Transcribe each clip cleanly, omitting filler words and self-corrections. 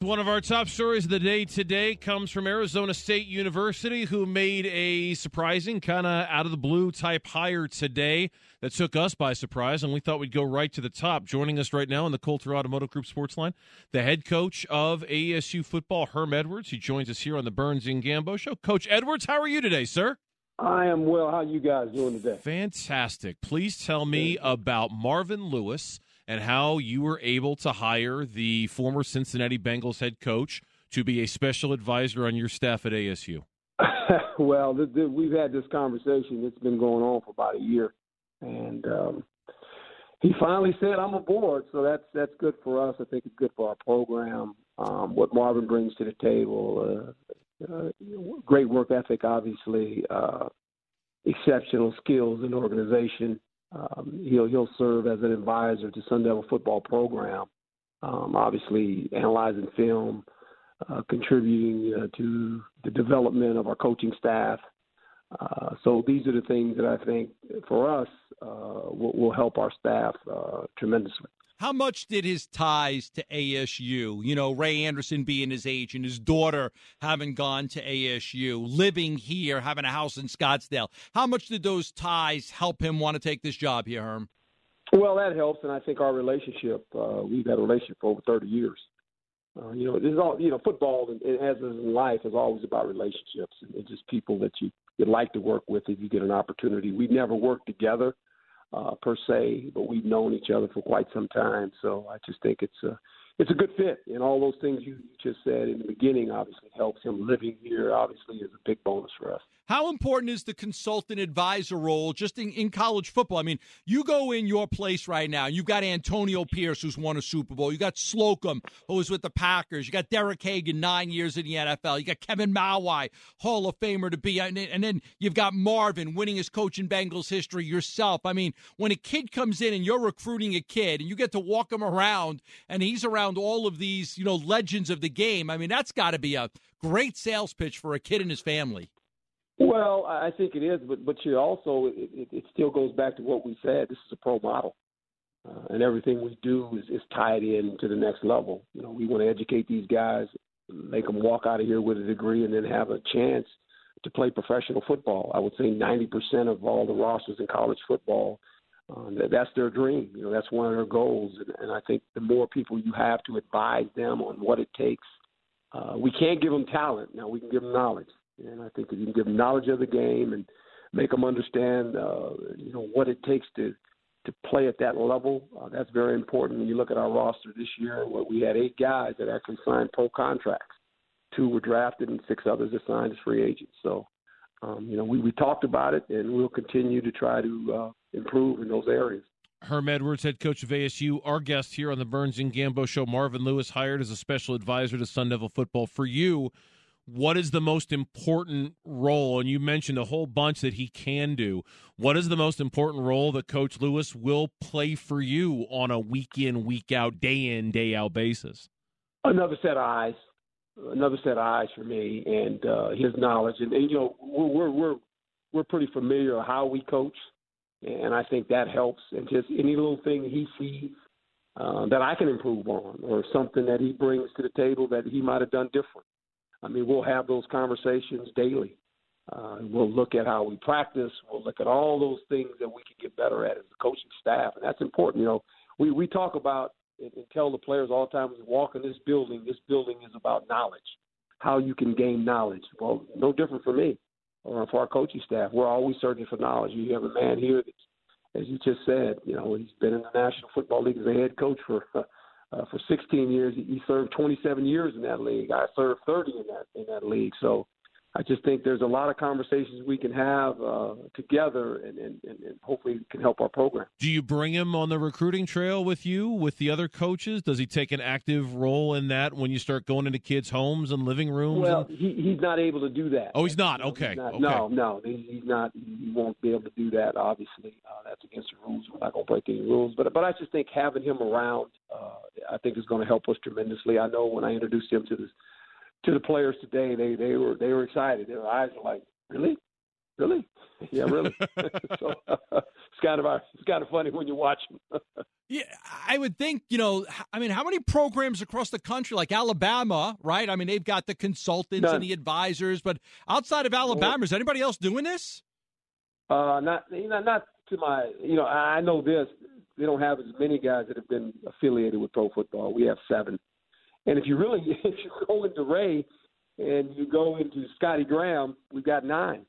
One of our top stories of the day today comes from Arizona State University, who made a surprising, kind of out-of-the-blue type hire today that took us by surprise, and we thought we'd go right to the top. Joining us right now in the Coulter Automotive Group Sports Line, the head coach of ASU football, Herm Edwards. He joins us here on the Burns and Gambo Show. Coach Edwards, how are you today, sir? I am well. How are you guys doing today? Fantastic. Please tell me about Marvin Lewis and how you were able to hire the former Cincinnati Bengals head coach to be a special advisor on your staff at ASU. Well, we've had this conversation. It's been going on for about a year. And he finally said, I'm aboard. So that's good for us. I think it's good for our program. What Marvin brings to the table, great work ethic, obviously, exceptional skills in organization. He'll serve as an advisor to Sun Devil football program, obviously analyzing film, contributing to the development of our coaching staff. So these are the things that I think for us will help our staff tremendously. How much did his ties to ASU, Ray Anderson being his agent, his daughter having gone to ASU, living here, having a house in Scottsdale, how much did those ties help him want to take this job here, Herm? Well, that helps, and I think our relationship, we've had a relationship for over 30 years. This is all, football, as in life, is always about relationships and just people that you'd like to work with if you get an opportunity. We've never worked together. Per se, but we've known each other for quite some time. So I just think it's a good fit. And all those things you just said in the beginning obviously helps him. Living here obviously is a big bonus for us. How important is the consultant advisor role just in college football? I mean, you go in your place right now. You've got Antonio Pierce, who's won a Super Bowl. You got Slocum, who was with the Packers. You got Derek Hagan, 9 years in the NFL. You got Kevin Mawai, Hall of Famer to be. And then you've got Marvin, winningest coach in Bengals history yourself. I mean, when a kid comes in and you're recruiting a kid and you get to walk him around and he's around all of these, legends of the game, I mean, that's got to be a great sales pitch for a kid and his family. Well, I think it is, but you also it still goes back to what we said. This is a pro model, and everything we do is tied in to the next level. We want to educate these guys, make them walk out of here with a degree, and then have a chance to play professional football. I would say 90% of all the rosters in college football, that's their dream. That's one of their goals, and I think the more people you have to advise them on what it takes, we can't give them talent. Now we can give them knowledge. And I think if you can give them knowledge of the game and make them understand, what it takes to play at that level, that's very important. When you look at our roster this year, we had 8 guys that actually signed pro contracts. 2 were drafted and 6 others are signed as free agents. So, we talked about it, and we'll continue to try to improve in those areas. Herm Edwards, head coach of ASU, our guest here on the Burns and Gambo Show. Marvin Lewis hired as a special advisor to Sun Devil football. For you, what is the most important role? And you mentioned a whole bunch that he can do. What is the most important role that Coach Lewis will play for you on a week in, week out, day in, day out basis? Another set of eyes for me, and his knowledge. And we're pretty familiar with how we coach, and I think that helps. And just any little thing he sees that I can improve on, or something that he brings to the table that he might have done different. I mean, we'll have those conversations daily. We'll look at how we practice. We'll look at all those things that we can get better at as a coaching staff, and that's important. We talk about and tell the players all the time, as we walk in this building is about knowledge, how you can gain knowledge. Well, no different for me or for our coaching staff. We're always searching for knowledge. You have a man here that, as you just said, he's been in the National Football League as a head coach for 16 years. He served 27 years in that league. I served 30 in that league. So I just think there's a lot of conversations we can have together, and hopefully it can help our program. Do you bring him on the recruiting trail with you, with the other coaches? Does he take an active role in that when you start going into kids' homes and living rooms? Well, he's not able to do that. Oh, he's not? Okay. He's not, okay. No, he's not. He won't be able to do that, obviously. That's against the rules. We're not going to break any rules. But I just think having him around, I think is going to help us tremendously. I know when I introduced him to the players today, they were excited. Their eyes were like, really? Really? Yeah, really. So it's kind of funny when you watch them. Yeah, I would think, I mean, how many programs across the country, like Alabama, right? I mean, they've got the consultants None. and the advisors, but outside of Alabama, is anybody else doing this? Not to my, I know this. They don't have as many guys that have been affiliated with pro football. We have 7. And if you go into Ray and you go into Scotty Graham, we've got 9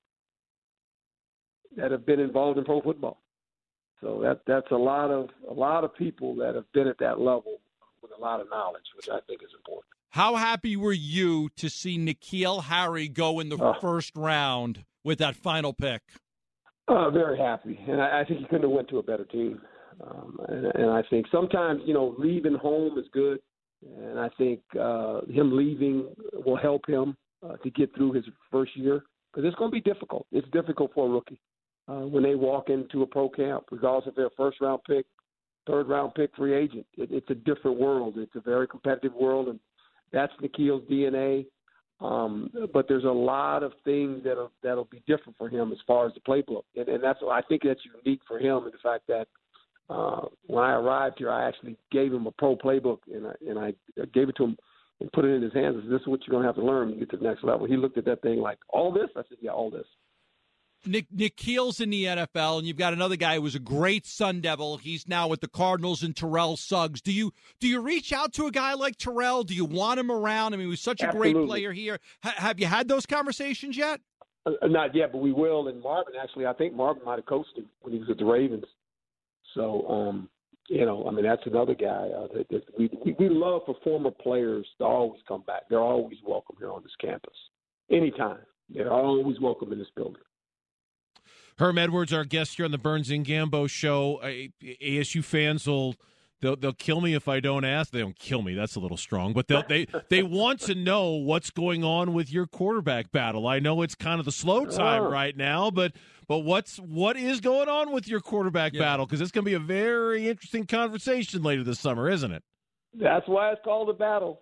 that have been involved in pro football. So that's a lot of people that have been at that level with a lot of knowledge, which I think is important. How happy were you to see N'Keal Harry go in the first round with that final pick? Very happy, and I think he couldn't have went to a better team. And I think sometimes, leaving home is good, and I think him leaving will help him to get through his first year, because it's going to be difficult. It's difficult for a rookie when they walk into a pro camp, regardless if they're a first-round pick, third-round pick, free agent. It's a different world. It's a very competitive world, and that's N'Keal's DNA. But there's a lot of things that'll be different for him as far as the playbook, and I think that's unique for him, in the fact that when I arrived here, I actually gave him a pro playbook, and I gave it to him and put it in his hands. I said, "This is what you're going to have to learn when you get to the next level." He looked at that thing like, "All this?" I said, "Yeah, all this." N'Keal's in the NFL, and you've got another guy who was a great Sun Devil. He's now with the Cardinals, and Terrell Suggs. Do you reach out to a guy like Terrell? Do you want him around? I mean, he was such a great player here. Have you had those conversations yet? Not yet, but we will. And Marvin, actually, I think Marvin might have coached him when he was at the Ravens. So, I mean, that's another guy that we love for former players to always come back. They're always welcome here on this campus. Anytime. They're always welcome in this building. Herm Edwards, our guest here on the Burns and Gambo show. ASU fans they'll kill me if I don't ask. They don't kill me. That's a little strong, but they want to know what's going on with your quarterback battle. I know it's kind of the slow time right now, but what is going on with your quarterback battle? Because it's going to be a very interesting conversation later this summer, isn't it? That's why it's called a battle.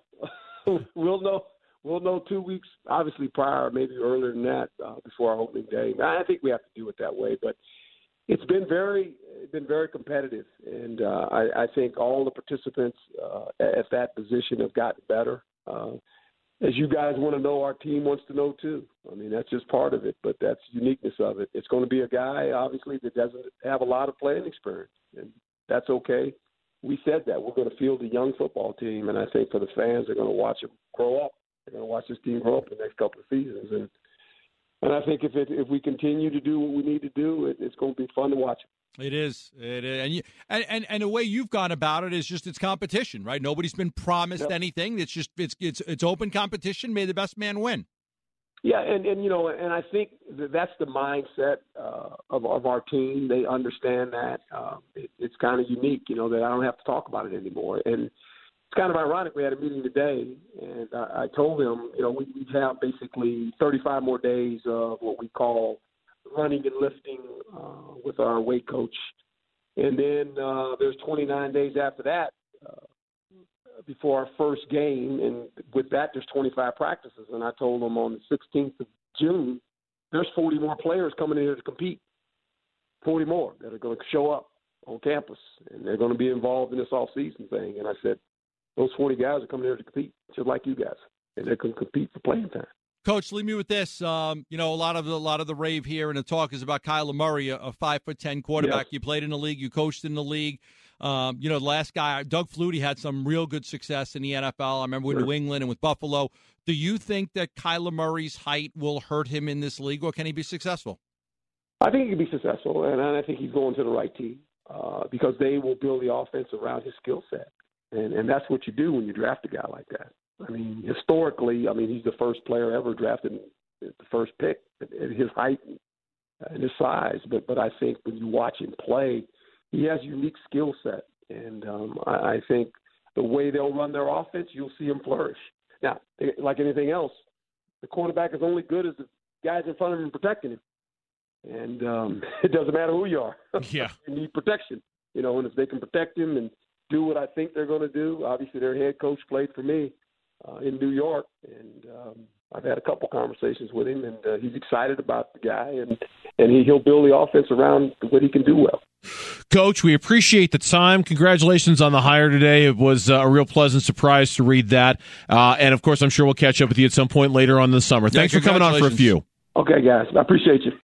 We'll know 2 weeks, obviously prior, maybe earlier than that, before our opening day. I think we have to do it that way, but it's been very competitive, and I think all the participants at that position have gotten better. As you guys want to know, our team wants to know too. I mean, that's just part of it, but that's the uniqueness of it. It's going to be a guy, obviously, that doesn't have a lot of playing experience, and that's okay. We said that. We're going to field a young football team, and I think for the fans, they're going to watch him grow up. They're going to watch this team grow up the next couple of seasons, and I think if we continue to do what we need to do, it's going to be fun to watch. It is, and the way you've gone about it is just it's competition, right? Nobody's been promised anything. It's just it's open competition. May the best man win. Yeah, and I think that's the mindset of our team. They understand that it's kind of unique, that I don't have to talk about it anymore, and it's kind of ironic. We had a meeting today, and I told them, we have basically 35 more days of what we call running and lifting with our weight coach. And then there's 29 days after that before our first game. And with that, there's 25 practices. And I told them on the 16th of June, there's 40 more players coming in here to compete, 40 more that are going to show up on campus. And they're going to be involved in this off-season thing. And I said, those 40 guys are coming here to compete, just like you guys, and they're going to compete for playing time. Coach, leave me with this. A lot of the rave here and the talk is about Kyler Murray, a 5'10" quarterback. Yes. You played in the league, you coached in the league. The last guy, Doug Flutie, had some real good success in the NFL. I remember with New England and with Buffalo. Do you think that Kyler Murray's height will hurt him in this league, or can he be successful? I think he can be successful, and I think he's going to the right team because they will build the offense around his skill set. And that's what you do when you draft a guy like that. I mean, historically, he's the first player ever drafted at the first pick at his height and his size. But I think when you watch him play, he has a unique skill set. And I think the way they'll run their offense, you'll see him flourish. Now, like anything else, the quarterback is only good as the guys in front of him protecting him. And it doesn't matter who you are. Yeah. You need protection, and if they can protect him and do what I think they're going to do. Obviously, their head coach played for me. in New York, and I've had a couple conversations with him, and he's excited about the guy, and he'll build the offense around what he can do well. Coach, we appreciate the time. Congratulations on the hire today. It was a real pleasant surprise to read that. And, of course, I'm sure we'll catch up with you at some point later on in the summer. Thanks for coming on for a few. Okay, guys. I appreciate you.